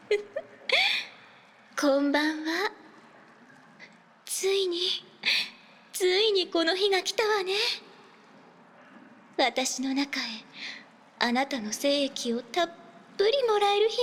こんばんは。ついにこの日が来たわね。私の中へあなたの精液をたっぷりもらえる日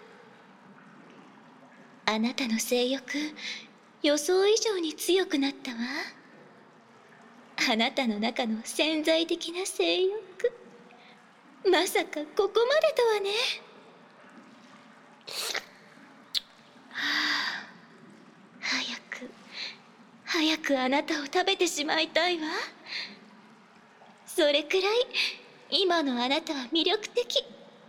が。あなたの性欲、予想以上に強くなったわ。あなたの中の潜在的な性欲、まさかここまでとはね。早くあなたを食べてしまいたいわ。それくらい今のあなたは魅力的。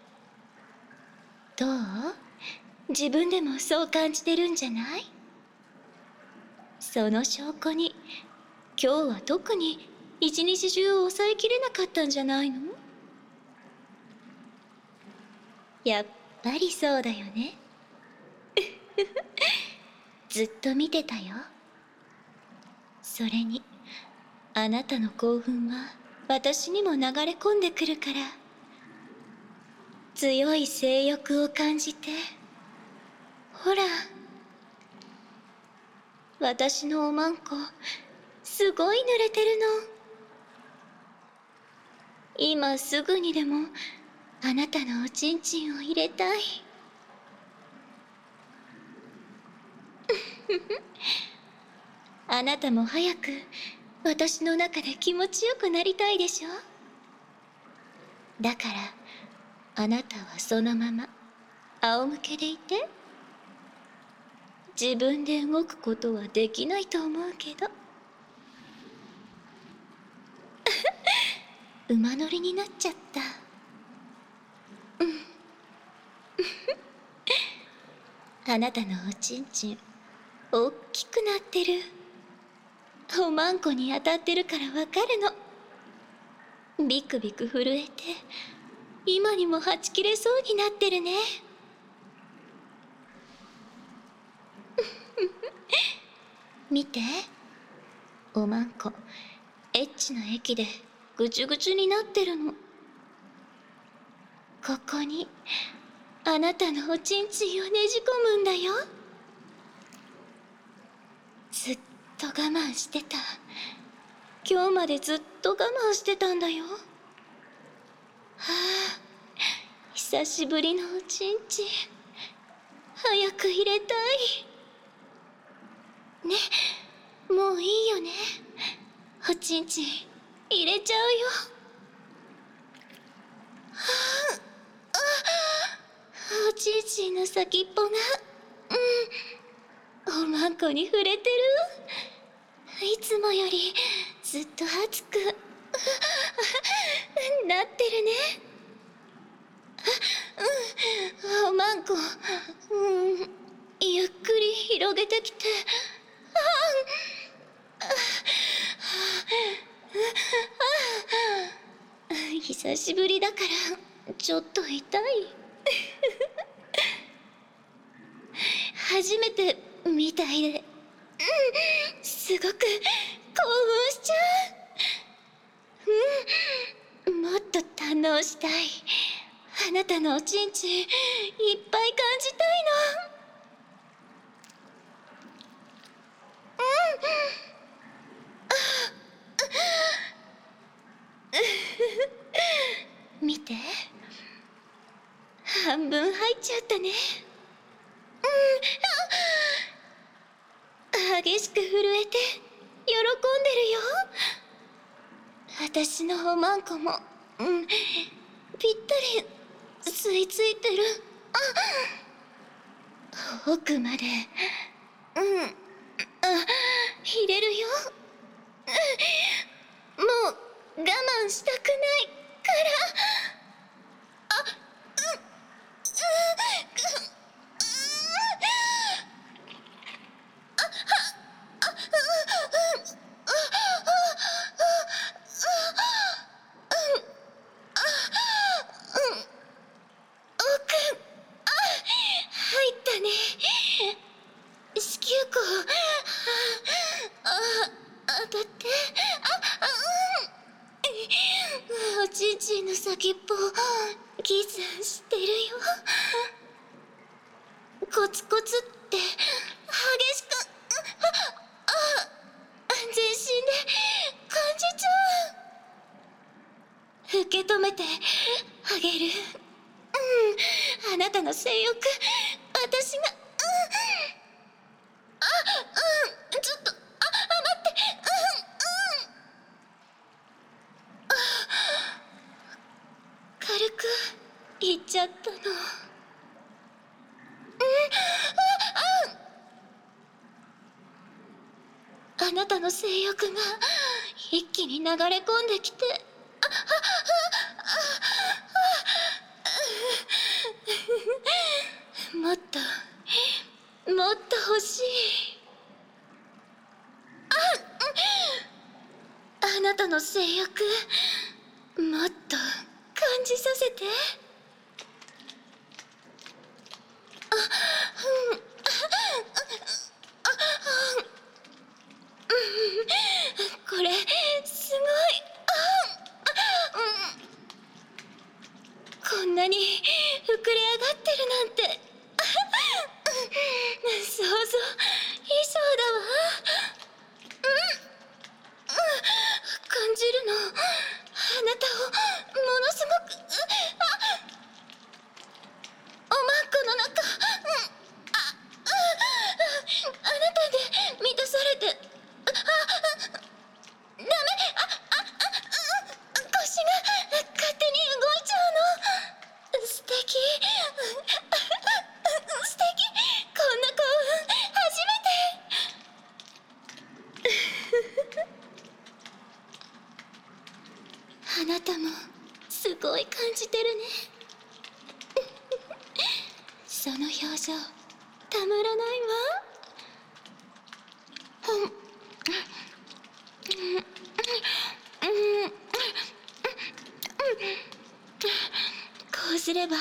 どう？自分でもそう感じてるんじゃない？その証拠に今日は特に一日中抑えきれなかったんじゃないの？やっぱりそうだよね。ずっと見てたよ。それにあなたの興奮は私にも流れ込んでくるから、強い性欲を感じて。ほら、私のおまんこすごい濡れてるの。今すぐにでもあなたのおちんちんを入れたい。あなたも早く私の中で気持ちよくなりたいでしょ。だからあなたはそのまま仰向けでいて。自分で動くことはできないと思うけど。馬乗りになっちゃった。あなたのおちんちん大きくなってる。おまんこに当たってるからわかるの。ビクビク震えて今にもはち切れそうになってるね。見て、おまんこエッチな液でぐちゅぐちゅになってるの。ここにあなたのおちんちんをねじ込むんだよ。ずっと我慢してた。今日までずっと我慢してたんだよ。はあ、久しぶりのおちんちん早く入れたいね。もういいよね。おちんちん入れちゃうよ。おちんちんの先っぽがおまんこに触れてる。いつもよりずっと熱くなってるね。おまんこゆっくり広げてきて。久しぶりだからちょっと痛い。初めてみたいで、すごく興奮しちゃう。もっと堪能したい。あなたのおちんちんいっぱい感じたいの。見て、半分入っちゃったね。激しく震えて喜んでるよ。私のおまんこもぴったり吸い付いてる。奥まで入れるよ。もう我慢したくないから。入ったね。子宮口当たって。おちんちんの先っぽギスしてるよ。 コツコツって激しく全身で感じちゃう。受け止めてあげる。あなたの性欲、私がちょっと待って。軽く言っちゃったの。あなたの性欲が一気に流れ込んできて、もっと欲しい。あなたの性欲、もっと感じさせて。これすごい。こんなに膨れ上がってるなんて想像以上だわ。感じるの、あなたをものすごくおまんこの中、あなたで満たされて、ダメ、腰が勝手に動いちゃうの。素敵、素敵。こんな興奮初めて。あなたもすごい感じてるね。その表情たまらないわ。こうすれば、も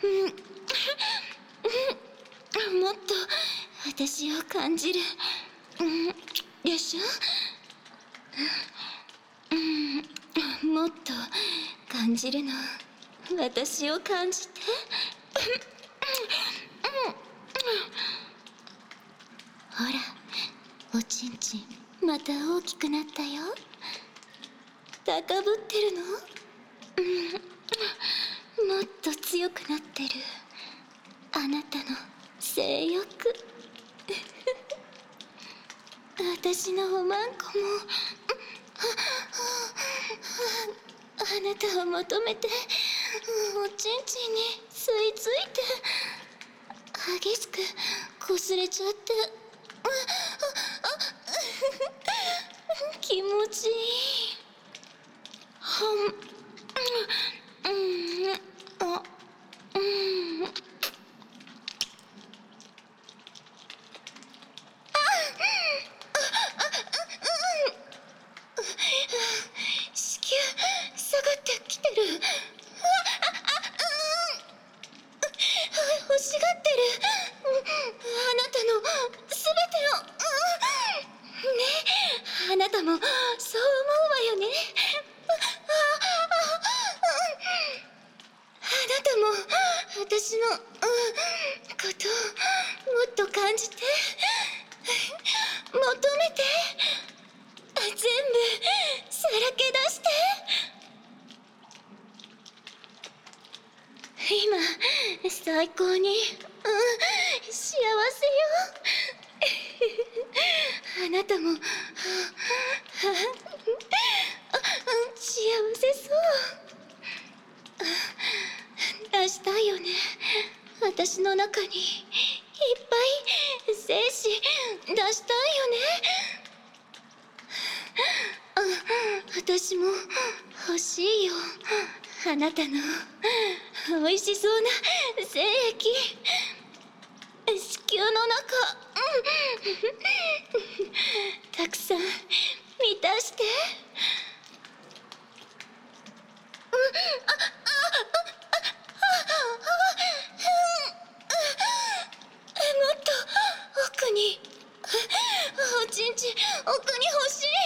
っと私を感じる。でしょ。もっと感じるの。私を感じて。ほら、おちんちんまた大きくなったよ。高ぶってるの？もっと強くなってる。あなたの性欲。私のおまんこもあなたを求めて、おちんちんに吸い付いて、激しく擦れちゃって、気持ちいい。子宮下がってきてる。欲しがってる。あなたのすべてを。ねえ、あなたもそう思うわよね。あなたも私のことをもっと感じて、求めて、全部さらけ出して。今最高に幸せよ。あなたも幸せそう。出したいよね。私の中にいっぱい精子出したいよね。私も欲しいよ。あなたの美味しそうな精液、子宮の中、たくさん満たして。もっと奥に、おちんちん奥に欲しい。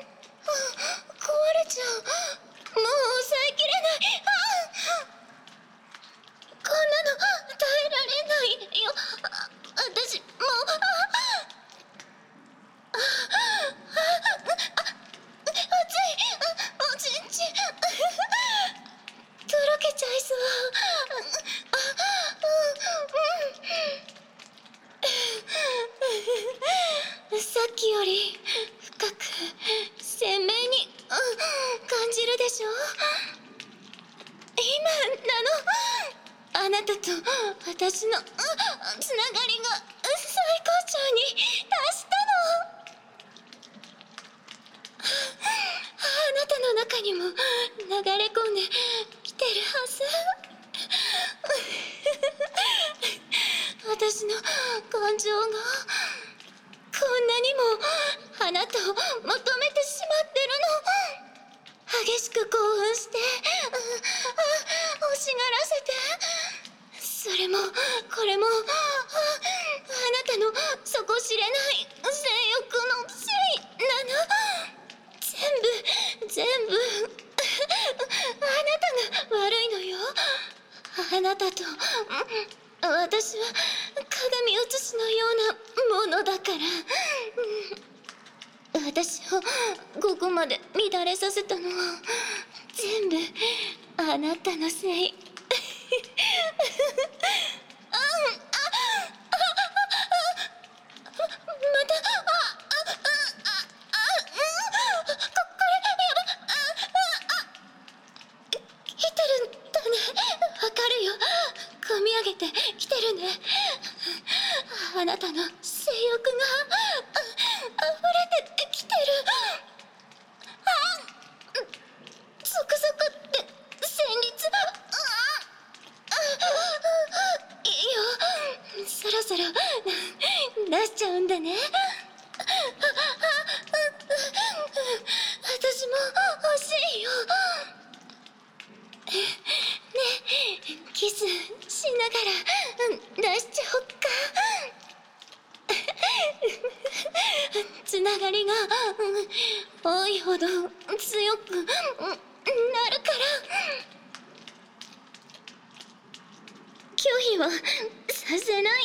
壊れちゃう。もう抑えきれない。 きより深く鮮明に、感じるでしょ。今あなたと私の、つながりが最高潮に達したの。あなたの中にも流れ込んできてるはず。私の感情がこんなにもあなたを求めてしまってるの。激しく興奮して、欲しがらせて、それもこれも、あなたの底知れない性欲のせいなの。全部あなたが悪いのよ。あなたと私は鏡写しのようなものだから。私をここまで乱れさせたのは全部あなたのせい。また、来てるんだね。わかるよ。込み上げてきてるね。あなたの性欲が溢れてきてる。ゾクゾクって旋律。いいよ、そろそろ出しちゃうんだね。私も欲しいよ。ね、キスしながら出しちゃおっか。つながりが多いほど強くなるから拒否はさせない。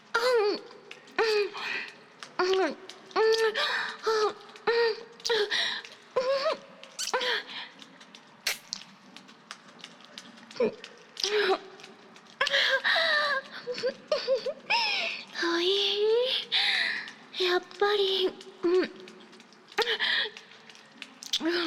おい、やっぱり、すごい。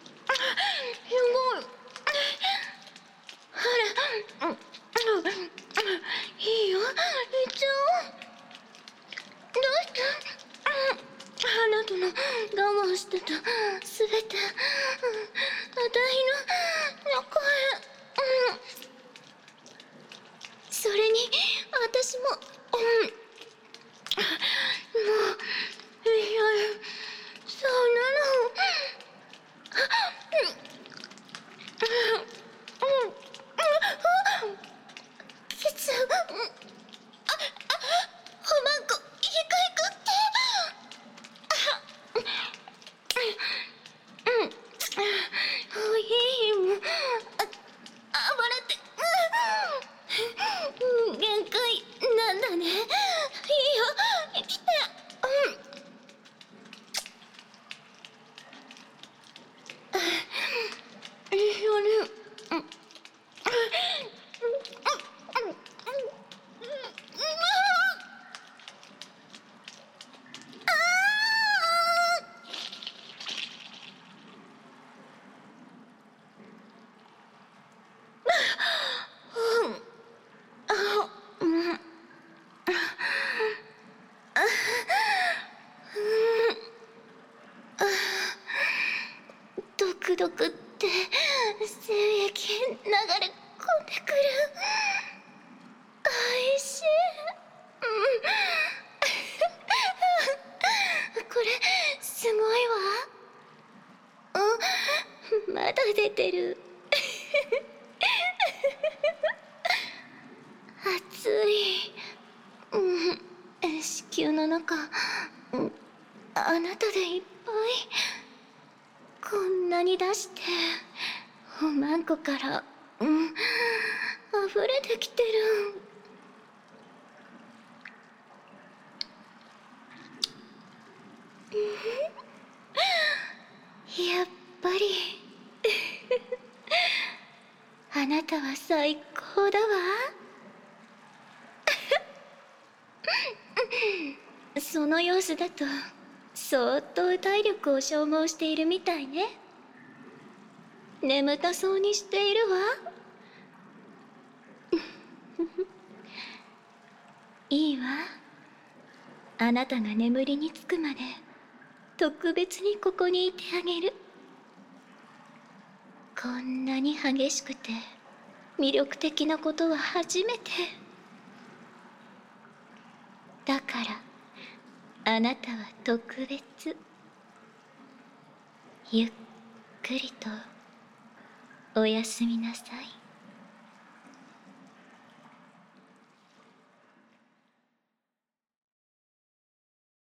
ほら、いいよ、行っちゃおう。どうしてあなたの我慢してたすべて、あたいの中へ。それに私も、もういや、そうなの。ケツ、おまんこいいかいくって。おい、もう暴れて、限界なんだね。いいよ、来て。いいよね。ドクドクって精液流れ込んでくる。おいしい。これすごいわ。まだ出てる。熱い。子宮の中、あなたでいっぱい。こんなに出しておまんこから溢れてきてる。やっぱりあなたは最高だわ。その様子だと相当体力を消耗しているみたいね。眠たそうにしているわ。いいわ。あなたが眠りにつくまで特別にここにいてあげる。こんなに激しくて魅力的なことは初めて。だからあなたは特別。ゆっくりとおやすみなさい。